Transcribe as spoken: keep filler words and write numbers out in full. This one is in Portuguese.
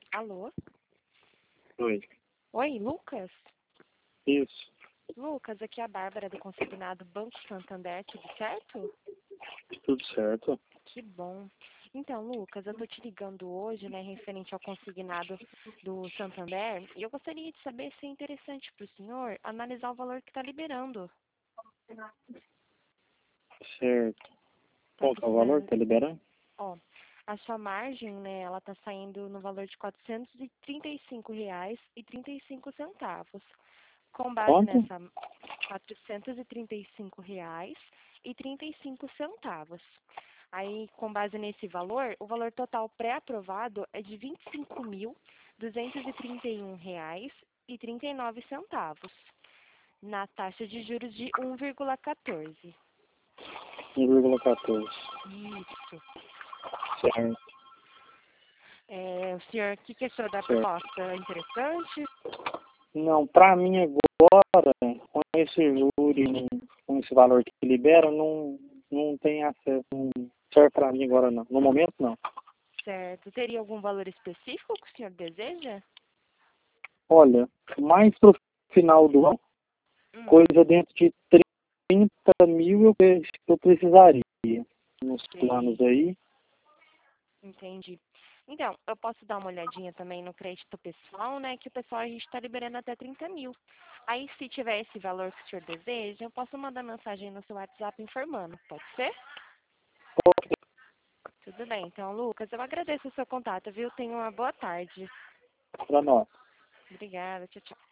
Alô? Oi. Oi, Lucas? Isso. Lucas, aqui é a Bárbara do Consignado Banco Santander, tudo certo? Tudo certo. Que bom. Então, Lucas, eu tô te ligando hoje, né, referente ao consignado do Santander, e eu gostaria de saber se é interessante para o senhor analisar o valor que está liberando. Certo. Tá Qual que é o valor precisando, que tá liberando? ó, a sua margem, né, ela tá saindo no valor de quatrocentos e trinta e cinco reais e trinta e cinco centavos. Com base Quanto? nessa quatrocentos e trinta e cinco reais e trinta e cinco centavos. Aí, com base nesse valor, o valor total pré-aprovado é de vinte e cinco mil duzentos e trinta e um reais e trinta e nove centavos, na taxa de juros de um vírgula quatorze. um vírgula quatorze. Isso. Certo. É, o senhor, o que, que achou da Certo. proposta? É interessante? Não, pra mim agora, com esse júri, com esse valor que libera, não, não tem acesso. Não serve pra mim agora não. No momento não. Certo. Teria algum valor específico que o senhor deseja? Olha, mais pro final do ano, Hum, coisa dentro de trinta mil eu, pe- eu precisaria. Nos planos sei. aí. Entendi. Então, eu posso dar uma olhadinha também no crédito pessoal, né? Que o pessoal a gente está liberando até trinta mil. Aí, se tiver esse valor que o senhor deseja, eu posso mandar mensagem no seu WhatsApp informando. Pode ser? Tudo bem. Então, Lucas, eu agradeço o seu contato, viu? Tenha uma boa tarde. Pra nós. Obrigada. Tchau, tchau.